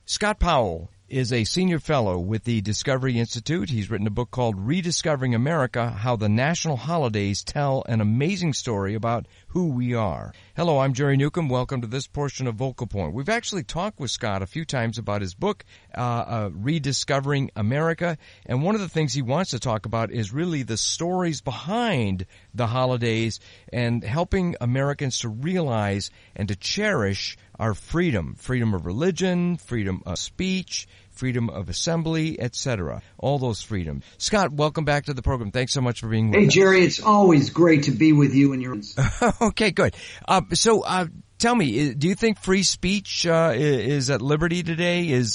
Scott Powell is a senior fellow with the Discovery Institute. He's written a book called Rediscovering America, How the National Holidays Tell an Amazing Story About Who We Are. Hello, I'm Jerry Newcomb. Welcome to this portion of Vocal Point. We've actually talked with Scott a few times about his book, Rediscovering America, and one of the things he wants to talk about is really the stories behind the holidays and helping Americans to realize and to cherish our freedom of religion, freedom of speech, freedom of assembly, etc. All those freedoms. Scott, welcome back to the program. Thanks so much for being with us. Hey, Jerry, it's always great to be with you and your... Okay, good. So tell me, do you think free speech is at liberty today? Is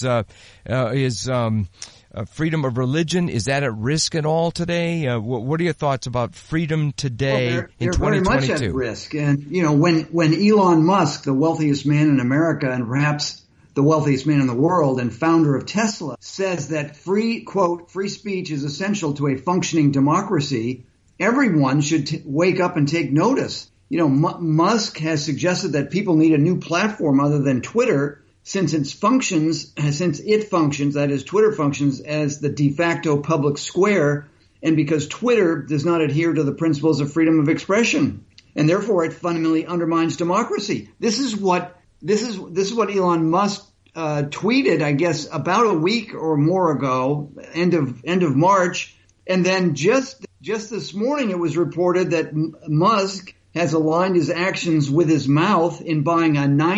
freedom of religion, is that at risk at all today? What are your thoughts about freedom today in 2022? They're very much at risk. And, you know, when Elon Musk, the wealthiest man in America and perhaps the wealthiest man in the world and founder of Tesla, says that free speech is essential to a functioning democracy, everyone should wake up and take notice. You know, Musk has suggested that people need a new platform other than Twitter since it functions, that is, Twitter functions as the de facto public square, and because Twitter does not adhere to the principles of freedom of expression, and therefore it fundamentally undermines democracy. This is what Elon Musk tweeted, I guess, about a week or more ago, end of March, and then just this morning it was reported that Musk has aligned his actions with his mouth in buying a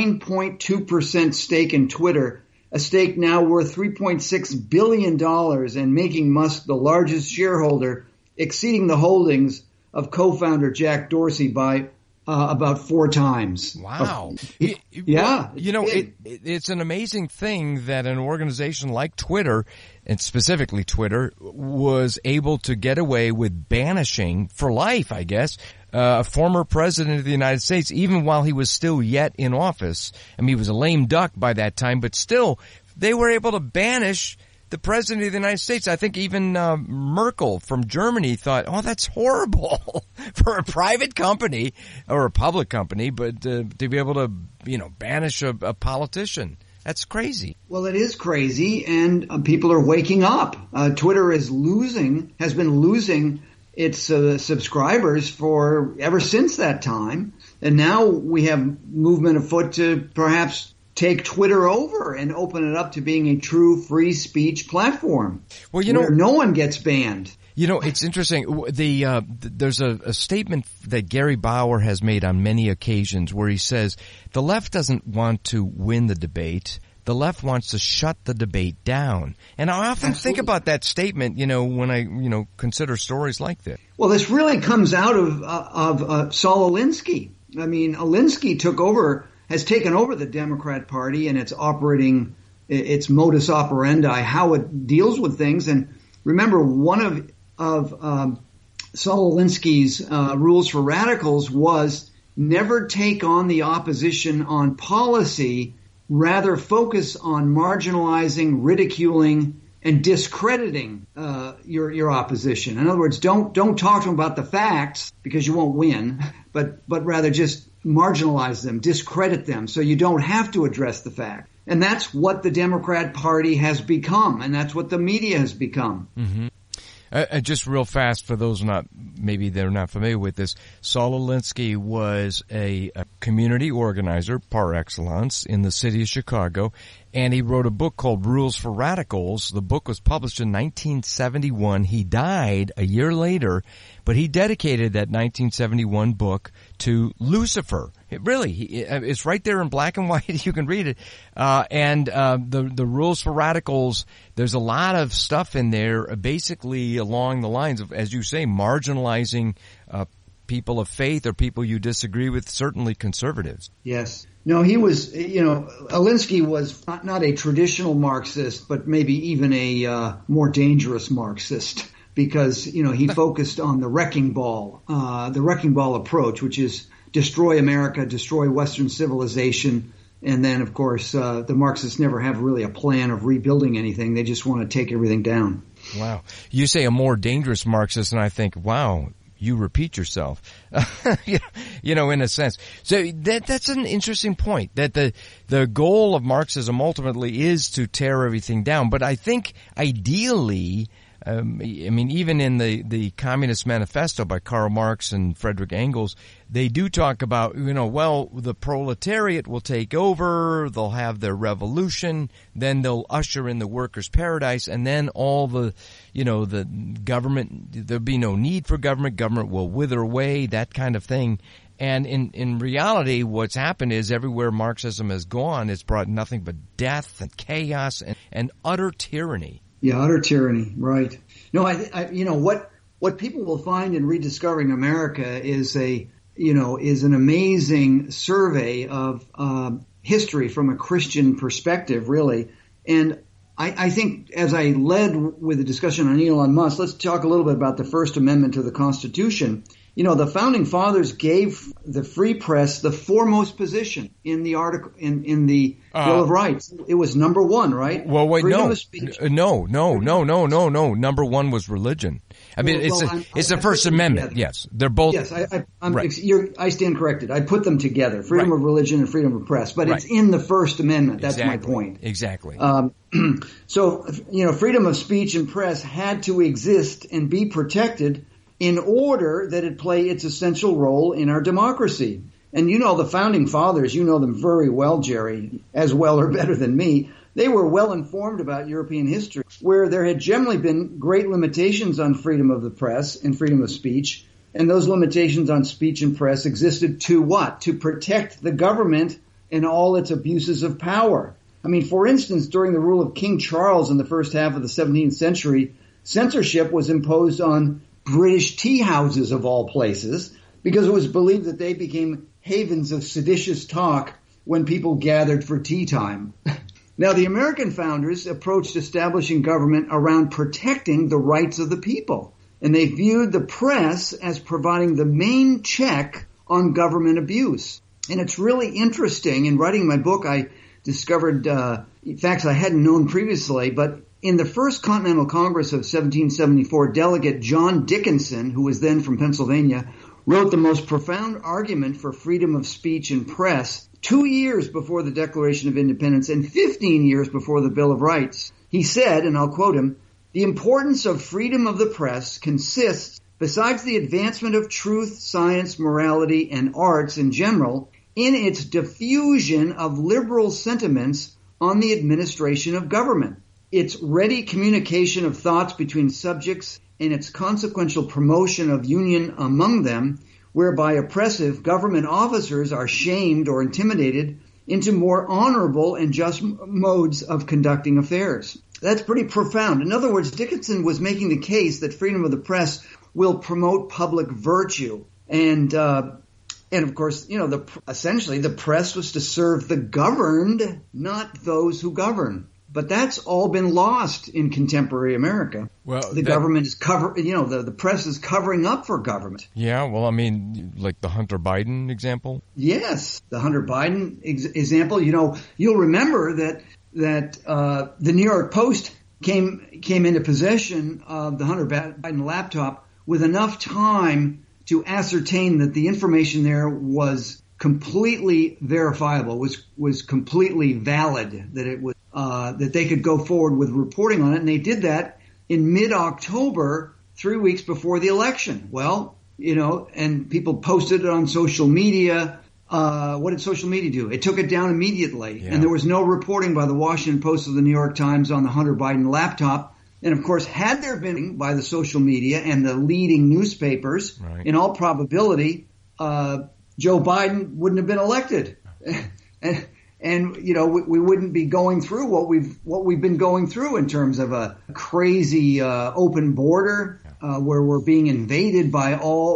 9.2% stake in Twitter, a stake now worth $3.6 billion and making Musk the largest shareholder, exceeding the holdings of co-founder Jack Dorsey by about 4 times. Wow. Yeah. You know, it's an amazing thing that an organization like Twitter, and specifically Twitter, was able to get away with banishing for life, I guess, a former president of the United States, even while he was still yet in office. I mean, he was a lame duck by that time, but still, they were able to banish the president of the United States. I think even Merkel from Germany thought, oh, that's horrible for a private company or a public company, but to be able to, you know, banish a politician. That's crazy. Well, it is crazy, and people are waking up. Twitter has been losing its subscribers ever since that time, and now we have movement afoot to perhaps take Twitter over and open it up to being a true free speech platform. Well, you know, where no one gets banned. You know, it's interesting. There's a statement that Gary Bauer has made on many occasions where he says the left doesn't want to win the debate. The left wants to shut the debate down. And I often think about that statement, you know, when I, consider stories like this. Well, this really comes out of Saul Alinsky. I mean, Alinsky has taken over the Democrat Party and its modus operandi, how it deals with things. And remember, one of Saul Alinsky's rules for radicals was never take on the opposition on policy, rather focus on marginalizing, ridiculing, and discrediting your opposition. In other words, don't talk to them about the facts because you won't win, but rather just marginalize them, discredit them, so you don't have to address the fact. And that's what the Democrat Party has become, and that's what the media has become. Mm-hmm. Just real fast, for those maybe they're not familiar with this, Saul Alinsky was a community organizer par excellence in the city of Chicago, and he wrote a book called Rules for Radicals. The book was published in 1971. He died a year later, but he dedicated that 1971 book to Lucifer. It's right there in black and white. You can read it. The Rules for Radicals, there's a lot of stuff in there basically along the lines of, as you say, marginalizing people of faith or people you disagree with, certainly conservatives. Yes. No, he was, Alinsky was not a traditional Marxist, but maybe even a more dangerous Marxist, because, he focused on the wrecking ball approach, which is destroy America, destroy Western civilization. And then, of course, the Marxists never have really a plan of rebuilding anything. They just want to take everything down. Wow. You say a more dangerous Marxist, and I think, wow, you repeat yourself, in a sense. So that's an interesting point, that the goal of Marxism ultimately is to tear everything down. But I think ideally, even in the Communist Manifesto by Karl Marx and Frederick Engels, they do talk about, the proletariat will take over, they'll have their revolution, then they'll usher in the workers' paradise, and then all the government, there'll be no need for government will wither away, that kind of thing. And in reality, what's happened is everywhere Marxism has gone, it's brought nothing but death and chaos and utter tyranny. Yeah, utter tyranny, right. No, what people will find in Rediscovering America is an amazing survey of history from a Christian perspective, really. And I think as I led with the discussion on Elon Musk, let's talk a little bit about the First Amendment to the Constitution. The Founding Fathers gave the free press the foremost position in the article, in the Bill of Rights. It was number one, right? Well, wait, Freedom no. of speech. No. Number one was religion. It's the First Amendment. Together. Yes. They're both. Yes, right. I stand corrected. I put them together. Freedom of religion and freedom of press. But it's in the First Amendment. That's my point. Exactly. So, freedom of speech and press had to exist and be protected in order that it play its essential role in our democracy. And the Founding Fathers, you know them very well, Jerry, as well or better than me. They were well informed about European history, where there had generally been great limitations on freedom of the press and freedom of speech. And those limitations on speech and press existed to what? To protect the government and all its abuses of power. For instance, during the rule of King Charles in the first half of the 17th century, censorship was imposed on British tea houses of all places, because it was believed that they became havens of seditious talk when people gathered for tea time. Now, the American founders approached establishing government around protecting the rights of the people, and they viewed the press as providing the main check on government abuse. And it's really interesting. In writing my book, I discovered facts I hadn't known previously, but in the First Continental Congress of 1774, Delegate John Dickinson, who was then from Pennsylvania, wrote the most profound argument for freedom of speech and press 2 years before the Declaration of Independence and 15 years before the Bill of Rights. He said, and I'll quote him, "The importance of freedom of the press consists, besides the advancement of truth, science, morality, and arts in general, in its diffusion of liberal sentiments on the administration of government, its ready communication of thoughts between subjects, and its consequential promotion of union among them, whereby oppressive government officers are shamed or intimidated into more honorable and just modes of conducting affairs." That's pretty profound. In other words, Dickinson was making the case that freedom of the press will promote public virtue. And of course, essentially the press was to serve the governed, not those who govern. But that's all been lost in contemporary America. Well, government is the press is covering up for government. Yeah, well, like the Hunter Biden example? Yes, the Hunter Biden example. You'll remember that the New York Post came into possession of the Hunter Biden laptop with enough time to ascertain that the information there was completely verifiable, was completely valid, that it was that they could go forward with reporting on it, and they did that in mid-October, 3 weeks before the election. Well, and people posted it on social media. What did social media do? It took it down immediately, and there was no reporting by the Washington Post or the New York Times on the Hunter Biden laptop. And of course, had there been by the social media and the leading newspapers, in all probability, Joe Biden wouldn't have been elected. And we wouldn't be going through what we've been going through in terms of a crazy open border where we're being invaded by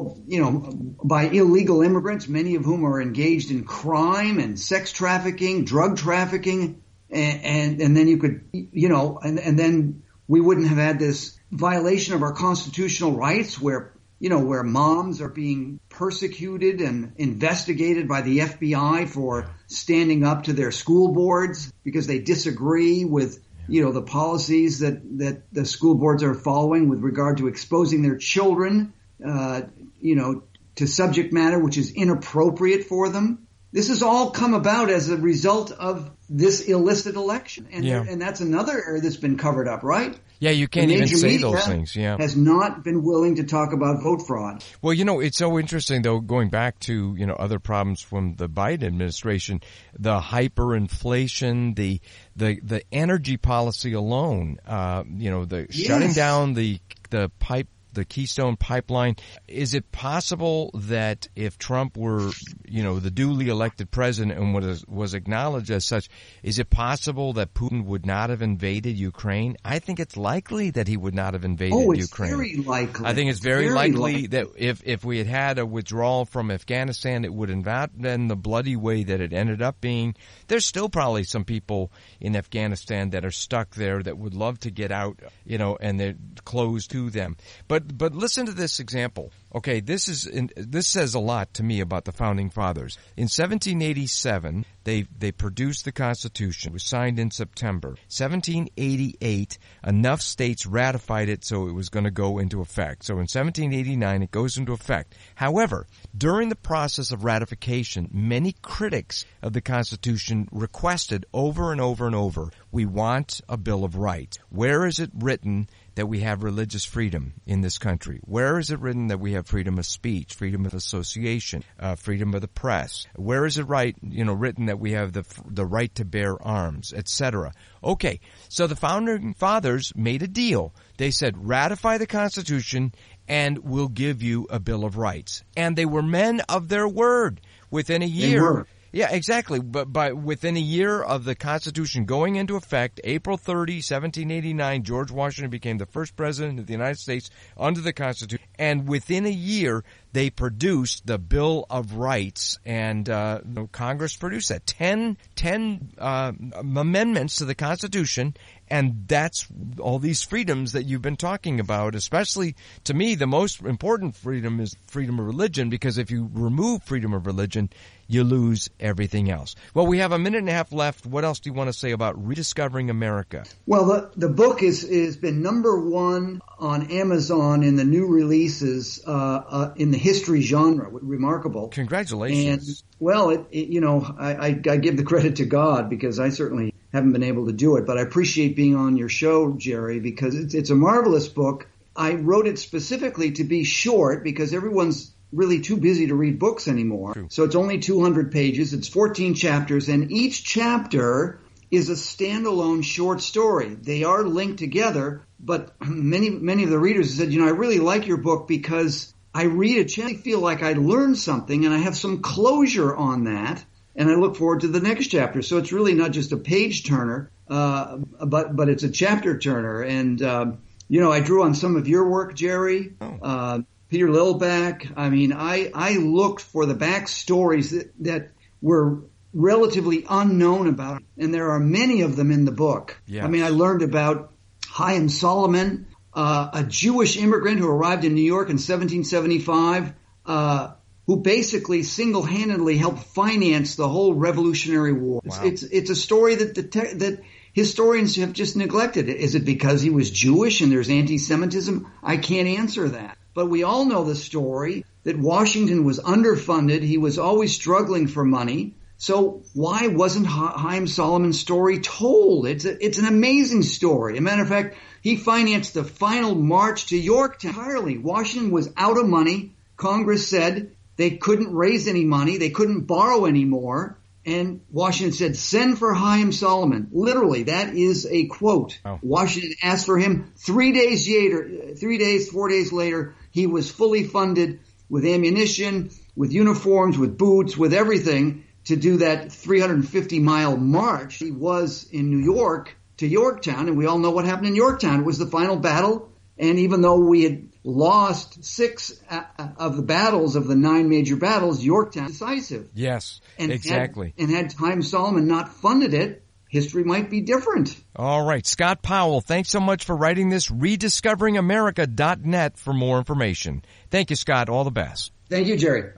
by illegal immigrants, many of whom are engaged in crime and sex trafficking, drug trafficking, and then you could and then we wouldn't have had this violation of our constitutional rights where moms are being persecuted and investigated by the FBI for standing up to their school boards because they disagree with, the policies that the school boards are following with regard to exposing their children to subject matter which is inappropriate for them. This has all come about as a result of this illicit election. And that's another area that's been covered up, right? Yeah, you can't even say those things. Yeah, has not been willing to talk about vote fraud. Well, it's so interesting, though, going back to, other problems from the Biden administration, the hyperinflation, the energy policy alone, shutting down the Keystone Pipeline. Is it possible that if Trump were, the duly elected president and was acknowledged as such, is it possible that Putin would not have invaded Ukraine? I think it's likely that he would not have invaded Ukraine. Very likely. I think it's very likely that if we had a withdrawal from Afghanistan, it would have not been the bloody way that it ended up being. There's still probably some people in Afghanistan that are stuck there that would love to get out, and they're closed to them. But listen to this example. Okay, this says a lot to me about the Founding Fathers. In 1787, they produced the Constitution. It was signed in September. 1788, enough states ratified it so it was going to go into effect. So in 1789, it goes into effect. However, during the process of ratification, many critics of the Constitution requested over and over and over, we want a Bill of Rights. Where is it written that we have religious freedom in this country? Where is it written that we have freedom of speech, freedom of association, freedom of the press? Where is it written that we have the right to bear arms, etc.? Okay, so the Founding Fathers made a deal. They said, ratify the Constitution and we'll give you a Bill of Rights. And they were men of their word. Within a year. They were. Yeah, exactly. But within a year of the Constitution going into effect, April 30, 1789, George Washington became the first president of the United States under the Constitution. And within a year, they produced the Bill of Rights, and Congress produced that. 10 amendments to the Constitution, and that's all these freedoms that you've been talking about. Especially, to me, the most important freedom is freedom of religion, because if you remove freedom of religion, you lose everything else. Well, we have a minute and a half left. What else do you want to say about Rediscovering America? Well, the book has been number one on Amazon in the new releases in the history genre. Remarkable. Congratulations. And, well, I give the credit to God, because I certainly haven't been able to do it. But I appreciate being on your show, Jerry, because it's a marvelous book. I wrote it specifically to be short, because everyone's really too busy to read books anymore. True. So it's only 200 pages. It's 14 chapters, and each chapter is a standalone short story. They are linked together, but many of the readers have said, I really like your book because I read it and I feel like I learned something and I have some closure on that, and I look forward to the next chapter. So it's really not just a page turner, but it's a chapter turner. And I drew on some of your work, Jerry. Peter Lillback. I mean, I looked for the backstories that were relatively unknown about, and there are many of them in the book. Yes. I mean, I learned about Chaim Solomon, a Jewish immigrant who arrived in New York in 1775, who basically single-handedly helped finance the whole Revolutionary War. Wow. It's a story that historians have just neglected. Is it because he was Jewish and there's anti-Semitism? I can't answer that. But we all know the story that Washington was underfunded. He was always struggling for money. So why wasn't Chaim Solomon's story told? It's an amazing story. As a matter of fact, he financed the final march to Yorktown entirely. Washington was out of money. Congress said they couldn't raise any money. They couldn't borrow anymore. And Washington said, send for Chaim Solomon. Literally, that is a quote. Oh. Washington asked for him 4 days later, he was fully funded with ammunition, with uniforms, with boots, with everything to do that 350-mile march. He was in New York to Yorktown, and we all know what happened in Yorktown. It was the final battle, and even though we had lost 6 of the battles of the 9 major battles, Yorktown was decisive. Yes, exactly. Had Chaim Solomon not funded it, history might be different. All right. Scott Powell, thanks so much for writing this. RediscoveringAmerica.net for more information. Thank you, Scott. All the best. Thank you, Jerry.